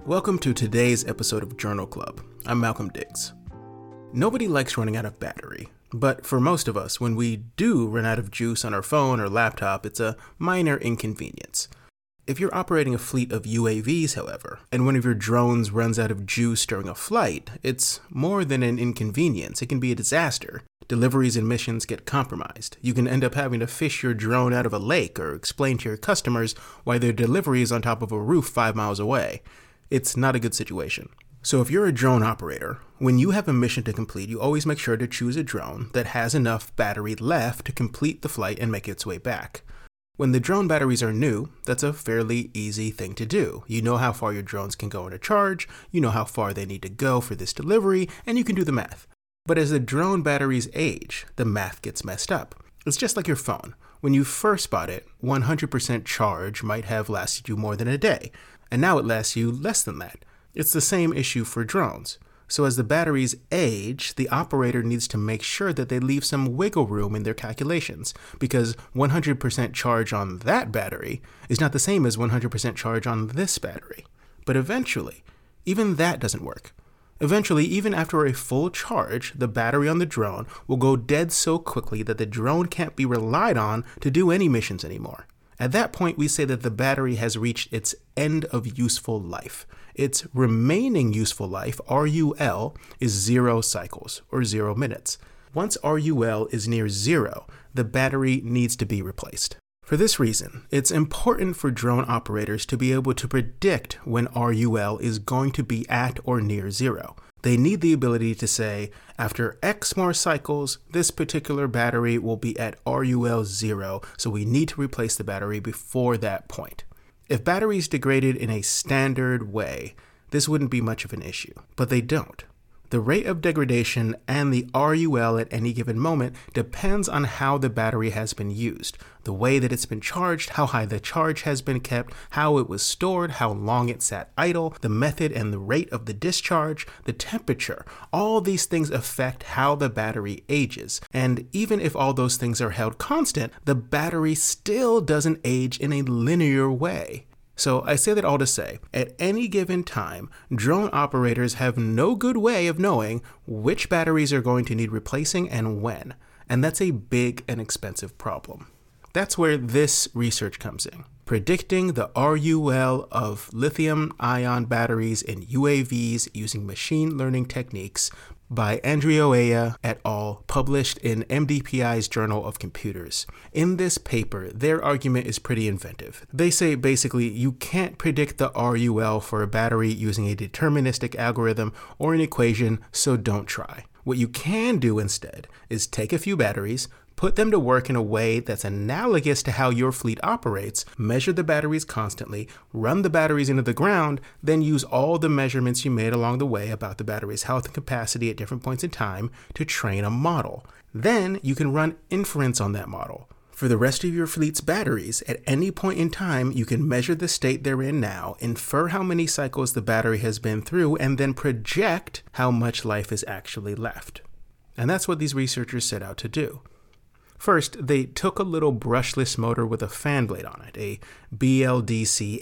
Welcome to today's episode of Journal Club. I'm Malcolm Diggs. Nobody likes running out of battery, but for most of us, when we do run out of juice on our phone or laptop, it's a minor inconvenience. If you're operating a fleet of UAVs, however, and one of your drones runs out of juice during a flight, it's more than an inconvenience. It can be a disaster. Deliveries and missions get compromised. You can end up having to fish your drone out of a lake or explain to your customers why their delivery is on top of a roof 5 miles away. It's not a good situation. So if you're a drone operator, when you have a mission to complete, you always make sure to choose a drone that has enough battery left to complete the flight and make its way back. When the drone batteries are new, that's a fairly easy thing to do. You know how far your drones can go in a charge, you know how far they need to go for this delivery, and you can do the math. But as the drone batteries age, the math gets messed up. It's just like your phone. When you first bought it, 100% charge might have lasted you more than a day, and now it lasts you less than that. It's the same issue for drones. So as the batteries age, the operator needs to make sure that they leave some wiggle room in their calculations, because 100% charge on that battery is not the same as 100% charge on this battery. But eventually, even that doesn't work. Eventually, even after a full charge, the battery on the drone will go dead so quickly that the drone can't be relied on to do any missions anymore. At that point, we say that the battery has reached its end of useful life. Its remaining useful life, RUL, is 0 cycles, or 0 minutes. Once RUL is near 0, the battery needs to be replaced. For this reason, it's important for drone operators to be able to predict when RUL is going to be at or near 0. They need the ability to say, after X more cycles, this particular battery will be at RUL 0, so we need to replace the battery before that point. If batteries degraded in a standard way, this wouldn't be much of an issue, but they don't. The rate of degradation and the RUL at any given moment depends on how the battery has been used, the way that it's been charged, how high the charge has been kept, how it was stored, how long it sat idle, the method and the rate of the discharge, the temperature. All these things affect how the battery ages. And even if all those things are held constant, the battery still doesn't age in a linear way. So I say that all to say, at any given time, drone operators have no good way of knowing which batteries are going to need replacing and when. And that's a big and expensive problem. That's where this research comes in. Predicting the RUL of lithium-ion batteries in UAVs using machine learning techniques by Andreoia et al., published in MDPI's Journal of Computers. In this paper, their argument is pretty inventive. They say basically you can't predict the RUL for a battery using a deterministic algorithm or an equation, so don't try. What you can do instead is take a few batteries, put them to work in a way that's analogous to how your fleet operates, measure the batteries constantly, run the batteries into the ground, then use all the measurements you made along the way about the battery's health and capacity at different points in time to train a model. Then you can run inference on that model. For the rest of your fleet's batteries, at any point in time, you can measure the state they're in now, infer how many cycles the battery has been through, and then project how much life is actually left. And that's what these researchers set out to do. First, they took a little brushless motor with a fan blade on it, a BLDC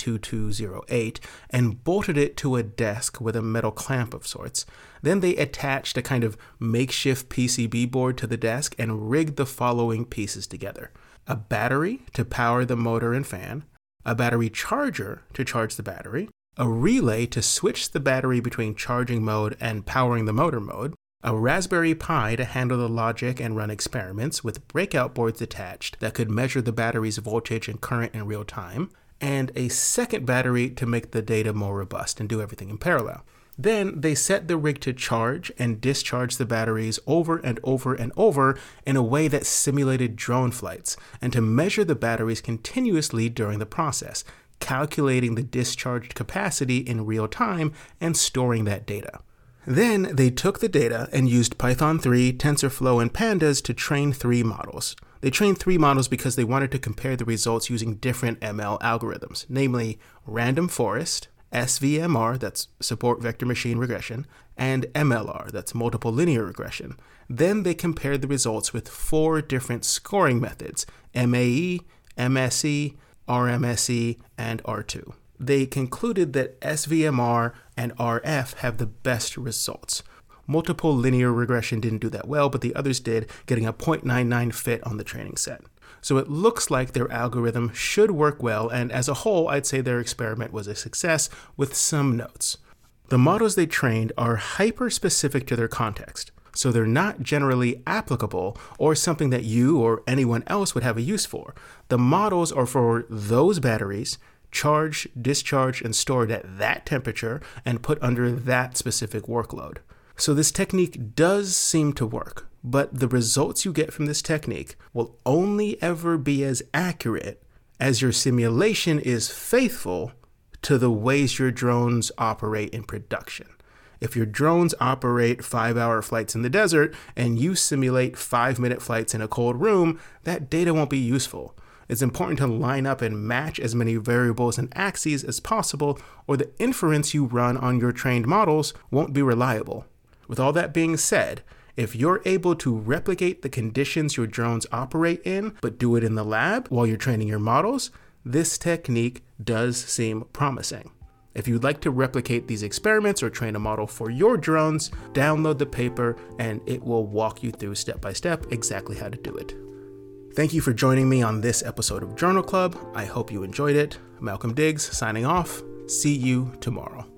A2208, and bolted it to a desk with a metal clamp of sorts. Then they attached a kind of makeshift PCB board to the desk and rigged the following pieces together: a battery to power the motor and fan, a battery charger to charge the battery, a relay to switch the battery between charging mode and powering the motor mode, a Raspberry Pi to handle the logic and run experiments with breakout boards attached that could measure the battery's voltage and current in real time, and a second battery to make the data more robust and do everything in parallel. Then they set the rig to charge and discharge the batteries over and over and over in a way that simulated drone flights, and to measure the batteries continuously during the process, calculating the discharged capacity in real time and storing that data. Then they took the data and used Python 3, TensorFlow, and Pandas to train 3 models. They trained 3 models because they wanted to compare the results using different ML algorithms, namely Random Forest, SVMR, that's Support Vector Machine Regression, and MLR, that's Multiple Linear Regression. Then they compared the results with 4 different scoring methods: MAE, MSE, RMSE, and R2. they concluded that SVMR and RF have the best results. Multiple linear regression didn't do that well, but the others did, getting a 0.99 fit on the training set. So it looks like their algorithm should work well, and as a whole, I'd say their experiment was a success with some notes. The models they trained are hyper-specific to their context, so they're not generally applicable or something that you or anyone else would have a use for. The models are for those batteries, charged, discharged, and stored at that temperature and put under that specific workload. So this technique does seem to work, but the results you get from this technique will only ever be as accurate as your simulation is faithful to the ways your drones operate in production. If your drones operate 5-hour flights in the desert and you simulate 5-minute flights in a cold room, that data won't be useful. It's important to line up and match as many variables and axes as possible, or the inference you run on your trained models won't be reliable. With all that being said, if you're able to replicate the conditions your drones operate in, but do it in the lab while you're training your models, this technique does seem promising. If you'd like to replicate these experiments or train a model for your drones, download the paper and it will walk you through step by step exactly how to do it. Thank you for joining me on this episode of Journal Club. I hope you enjoyed it. Malcolm Diggs signing off. See you tomorrow.